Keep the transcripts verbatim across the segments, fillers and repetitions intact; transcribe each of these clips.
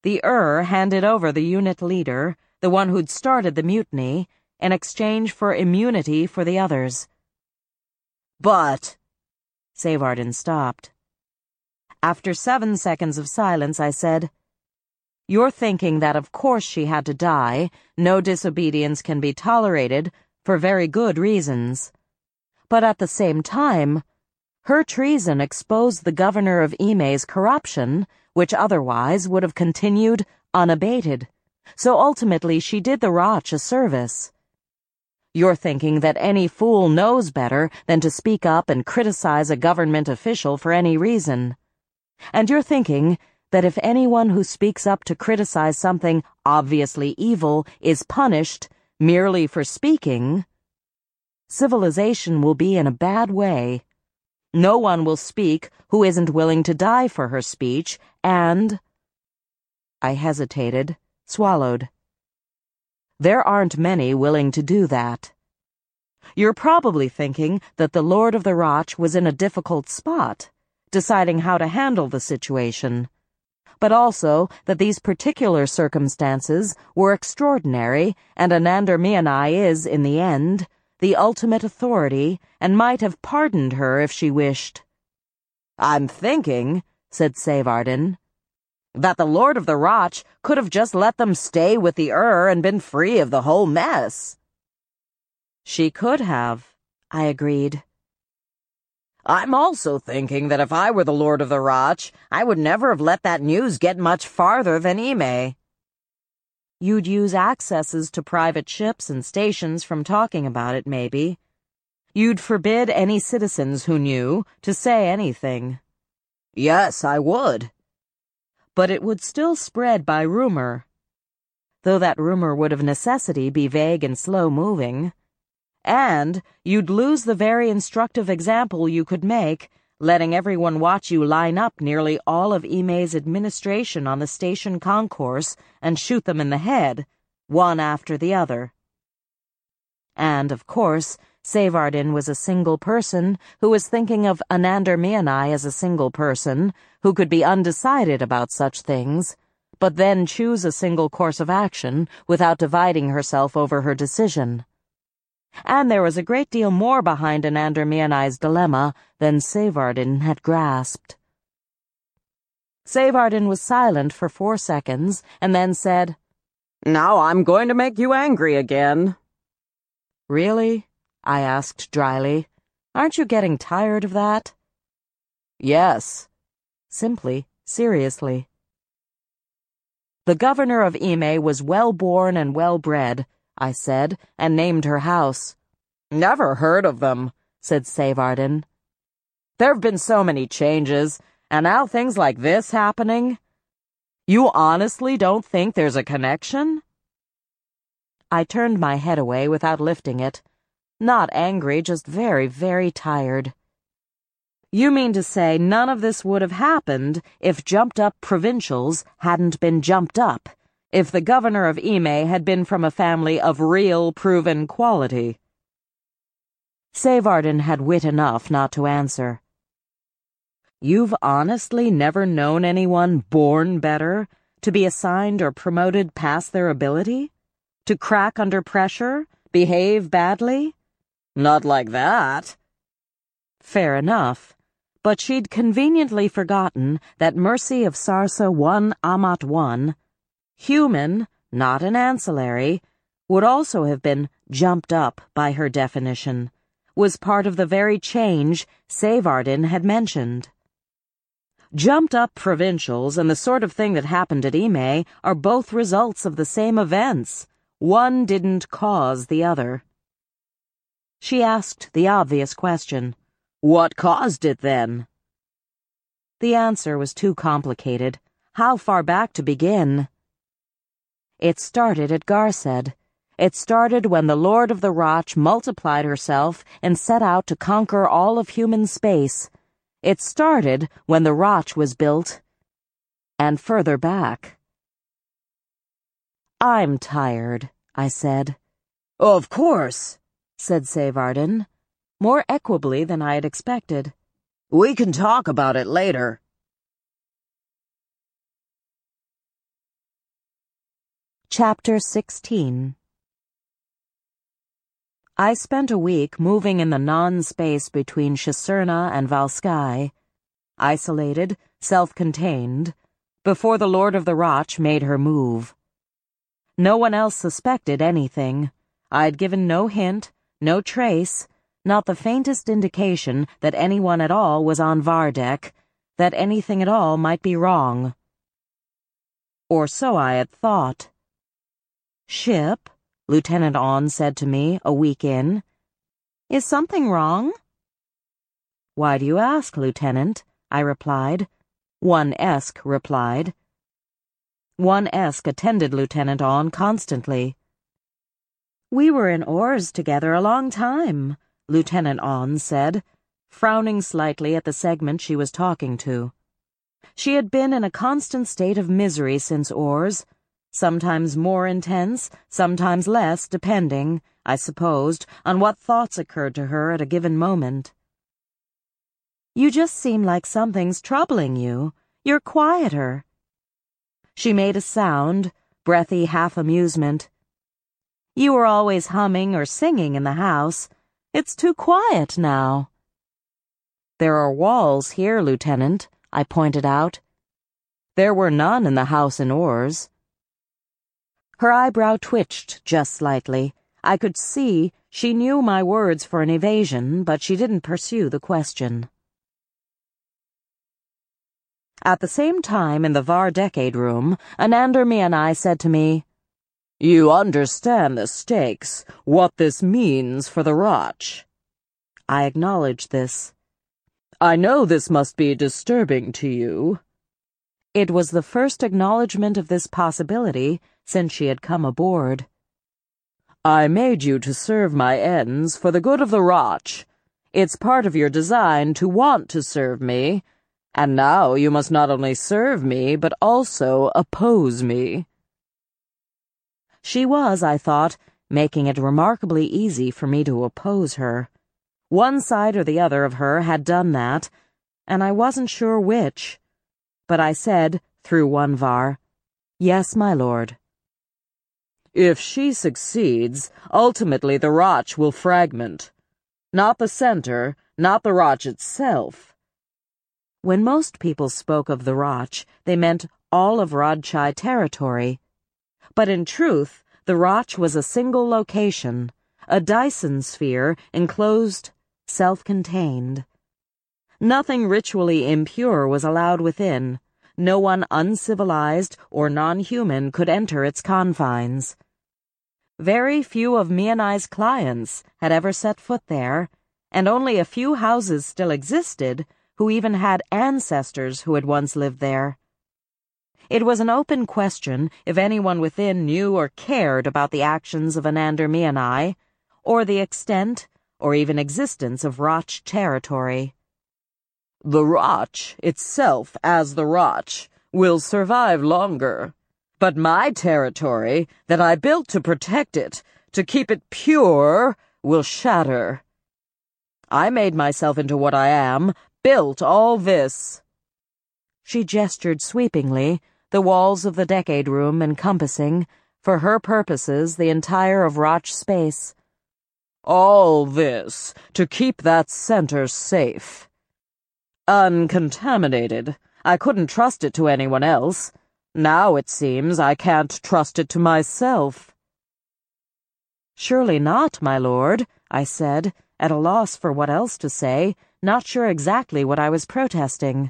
the Ur handed over the unit leader, the one who'd started the mutiny, in exchange for immunity for the others. But... Savardin stopped. After seven seconds of silence, I said, "You're thinking that of course she had to die, no disobedience can be tolerated, for very good reasons. But at the same time, her treason exposed the governor of Ime's corruption, which otherwise would have continued unabated. So ultimately she did the Rach a service. You're thinking that any fool knows better than to speak up and criticize a government official for any reason. And you're thinking that if anyone who speaks up to criticize something obviously evil is punished merely for speaking, civilization will be in a bad way. No one will speak who isn't willing to die for her speech, and—" I hesitated, swallowed. "There aren't many willing to do that. You're probably thinking that the Lord of the Rach was in a difficult spot, deciding how to handle the situation, but also that these particular circumstances were extraordinary, and Anander Mianai is, in the end, the ultimate authority, and might have pardoned her if she wished." "I'm thinking," said Savardin, "that the Lord of the Rach could have just let them stay with the Ur and been free of the whole mess." "She could have," I agreed. "I'm also thinking that if I were the Lord of the Rach, I would never have let that news get much farther than Ime." "You'd use accesses to private ships and stations from talking about it, maybe. You'd forbid any citizens who knew to say anything." "Yes, I would." "But it would still spread by rumor, though that rumor would of necessity be vague and slow-moving. And you'd lose the very instructive example you could make, letting everyone watch you line up nearly all of Ime's administration on the station concourse and shoot them in the head, one after the other. And, of course, Savardin was a single person who was thinking of Anander Mianai as a single person who could be undecided about such things, but then choose a single course of action without dividing herself over her decision. And there was a great deal more behind Anander Mianai's dilemma than Savardin had grasped. Savardin was silent for four seconds, and then said, "Now I'm going to make you angry again." "Really?" I asked dryly. "Aren't you getting tired of that?" "Yes." Simply, seriously. "The governor of Ime was well-born and well-bred," I said, and named her house. "Never heard of them," said Savardin. "There've been so many changes, and now things like this happening. You honestly don't think there's a connection?" I turned my head away without lifting it. Not angry, just very, very tired. "You mean to say none of this would have happened if jumped-up provincials hadn't been jumped up? If the governor of Ime had been from a family of real, proven quality?" Savardin had wit enough not to answer. "You've honestly never known anyone born better, to be assigned or promoted past their ability? To crack under pressure? Behave badly?" "Not like that." Fair enough. But she'd conveniently forgotten that Mercy of Sarsa one Amat one, human, not an ancillary, would also have been jumped up by her definition, was part of the very change Savardin had mentioned. Jumped-up provincials and the sort of thing that happened at Ime are both results of the same events. One didn't cause the other. She asked the obvious question. "What caused it, then?" The answer was too complicated. How far back to begin? It started at Garsed. It started when the Lord of the Rach multiplied herself and set out to conquer all of human space. It started when the Rach was built, and further back. "I'm tired," I said. "Of course," said Savardin, more equably than I had expected. "We can talk about it later." Chapter sixteen. I spent a week moving in the non-space between Chiserna and Valsky, isolated, self-contained, before the Lord of the Roch made her move. No one else suspected anything. I'd given no hint, no trace, not the faintest indication that anyone at all was on Vardek, that anything at all might be wrong. Or so I had thought. "Ship," Lieutenant Awn said to me a week in, "is something wrong?" "Why do you ask, Lieutenant?" I replied. One Esk replied. One Esk attended Lieutenant Awn constantly. "We were in oars together a long time," Lieutenant Awn said, frowning slightly at the segment she was talking to. She had been in a constant state of misery since oars, sometimes more intense, sometimes less, depending, I supposed, on what thoughts occurred to her at a given moment. "You just seem like something's troubling you. You're quieter." She made a sound, breathy half-amusement. "You were always humming or singing in the house. It's too quiet now." "There are walls here, Lieutenant," I pointed out. There were none in the house in oars. Her eyebrow twitched just slightly. I could see she knew my words for an evasion, but she didn't pursue the question. At the same time, in the Vardecade room, Anander Mianai said to me, "You understand the stakes, what this means for the Roch." I acknowledged this. "I know this must be disturbing to you." It was the first acknowledgement of this possibility since she had come aboard. "I made you to serve my ends for the good of the Roch. It's part of your design to want to serve me, and now you must not only serve me, but also oppose me." She was, I thought, making it remarkably easy for me to oppose her. One side or the other of her had done that, and I wasn't sure which. But I said, through one var, "Yes, my lord." "If she succeeds, ultimately the Roch will fragment. Not the center, not the Roch itself." When most people spoke of the Roch, they meant all of Rodchai territory. But in truth, the Roch was a single location, a Dyson sphere enclosed, self-contained. Nothing ritually impure was allowed within. No one uncivilized or non-human could enter its confines. Very few of Mianai's clients had ever set foot there, and only a few houses still existed who even had ancestors who had once lived there. It was an open question if anyone within knew or cared about the actions of Anander Mianai, or the extent or even existence of Roch territory. "The Roch, itself as the Roch, will survive longer. But my territory, that I built to protect it, to keep it pure, will shatter. I made myself into what I am, built all this." She gestured sweepingly, the walls of the Decade Room encompassing, for her purposes, the entire of Roch space. "All this, to keep that center safe. Uncontaminated. I couldn't trust it to anyone else. Now it seems I can't trust it to myself." "Surely not, my lord," I said, at a loss for what else to say, not sure exactly what I was protesting.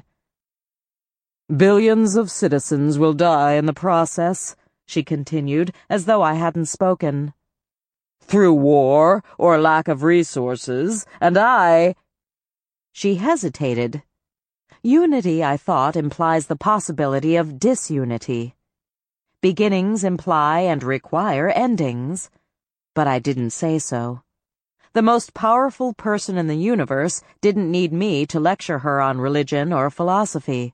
"Billions of citizens will die in the process," she continued, as though I hadn't spoken. "Through war or lack of resources, and I—" She hesitated. Unity, I thought, implies the possibility of disunity. Beginnings imply and require endings. But I didn't say so. The most powerful person in the universe didn't need me to lecture her on religion or philosophy.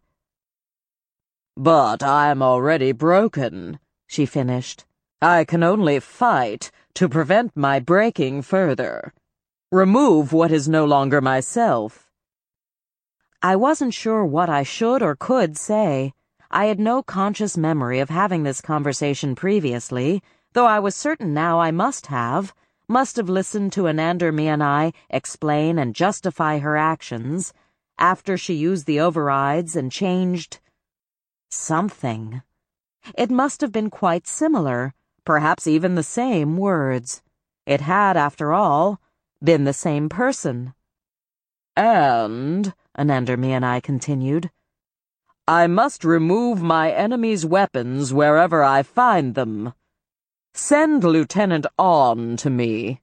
"But I'm already broken," she finished. "I can only fight to prevent my breaking further. Remove what is no longer myself." I wasn't sure what I should or could say. I had no conscious memory of having this conversation previously, though I was certain now I must have, must have listened to Anander Mianai explain and justify her actions, after she used the overrides and changed something. It must have been quite similar, perhaps even the same words. It had, after all, been the same person. And, Anander Mianai continued, I must remove my enemy's weapons wherever I find them. Send Lieutenant On to me.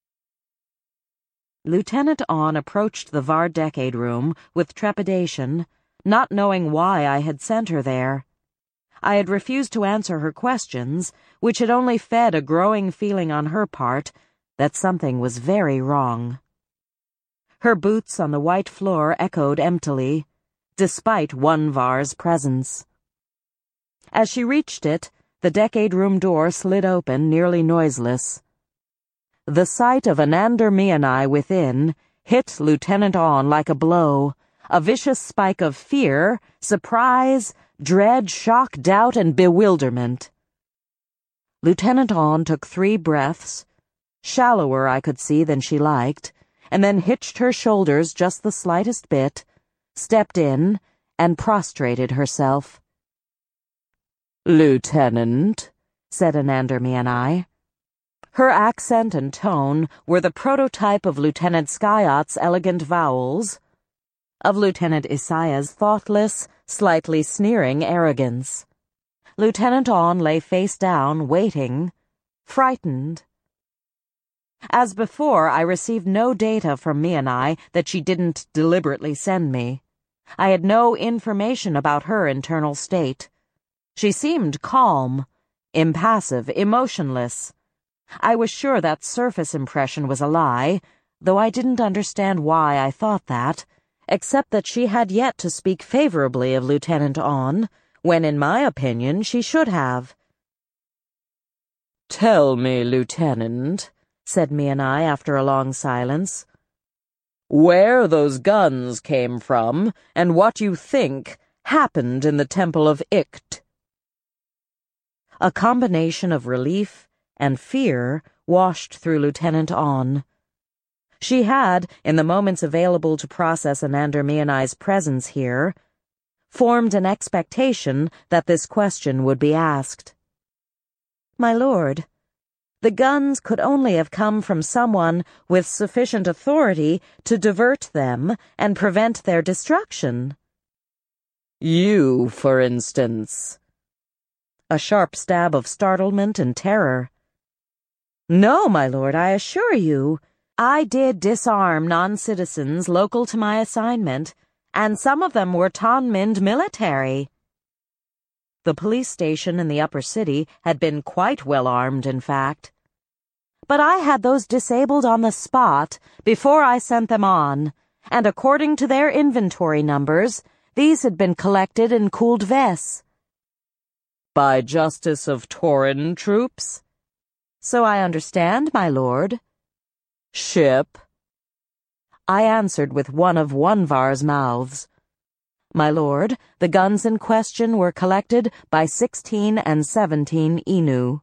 Lieutenant On approached the Vardecade room with trepidation, not knowing why I had sent her there. I had refused to answer her questions, which had only fed a growing feeling on her part that something was very wrong. Her boots on the white floor echoed emptily, despite one Var's presence. As she reached it, the Decade room door slid open, nearly noiseless. The sight of Anander Mianai within hit Lieutenant On like a blow, a vicious spike of fear, surprise, dread, shock, doubt, and bewilderment. Lieutenant On took three breaths, shallower, I could see, than she liked, and then hitched her shoulders just the slightest bit, stepped in, and prostrated herself. Lieutenant, said Anander Mianai. Her accent and tone were the prototype of Lieutenant Skyot's elegant vowels, of Lieutenant Isaiah's thoughtless, slightly sneering arrogance. Lieutenant On lay face down, waiting, frightened. As before, I received no data from Mianai that she didn't deliberately send me. I had no information about her internal state. She seemed calm, impassive, emotionless. I was sure that surface impression was a lie, though I didn't understand why I thought that, except that she had yet to speak favorably of Lieutenant On, when in my opinion she should have. Tell me, Lieutenant, said Mianai after a long silence, where those guns came from and what you think happened in the Temple of Ikt. A combination of relief and fear washed through Lieutenant On. She had, in the moments available to process Anander Mianai's presence here, formed an expectation that this question would be asked. My lord, the guns could only have come from someone with sufficient authority to divert them and prevent their destruction. You, for instance. A sharp stab of startlement and terror. No, my lord, I assure you, I did disarm non-citizens local to my assignment, and some of them were Tonmind military. The police station in the upper city had been quite well armed, in fact. But I had those disabled on the spot before I sent them on, and according to their inventory numbers, these had been collected in Kuldves. By Justice of Torin troops? So I understand, my lord. Ship? I answered with one of Onvar's mouths. My lord, the guns in question were collected by sixteen and seventeen Inu.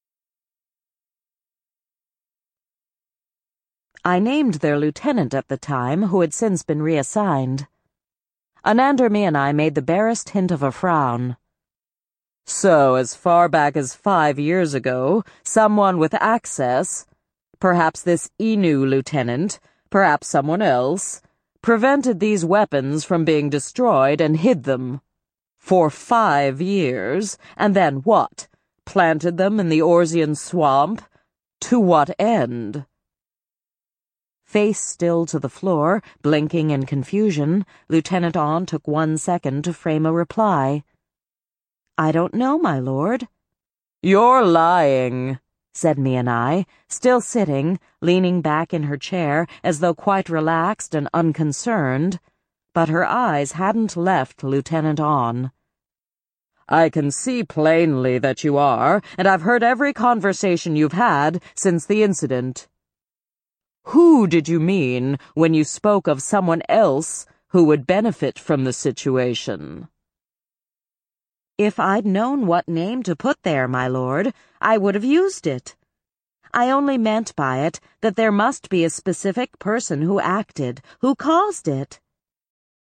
I named their lieutenant at the time, who had since been reassigned. Anander Mianai made the barest hint of a frown. So, as far back as five years ago, someone with access, perhaps this Inu lieutenant, perhaps someone else, prevented these weapons from being destroyed and hid them. For five years, and then what? Planted them in the Orzian swamp? To what end? Face still to the floor, blinking in confusion, Lieutenant On took one second to frame a reply. I don't know, my lord. You're lying, said Mianai, still sitting, leaning back in her chair as though quite relaxed and unconcerned, but her eyes hadn't left Lieutenant On. I can see plainly that you are, and I've heard every conversation you've had since the incident. Who did you mean when you spoke of someone else who would benefit from the situation? If I'd known what name to put there, my lord, I would have used it. I only meant by it that there must be a specific person who acted, who caused it.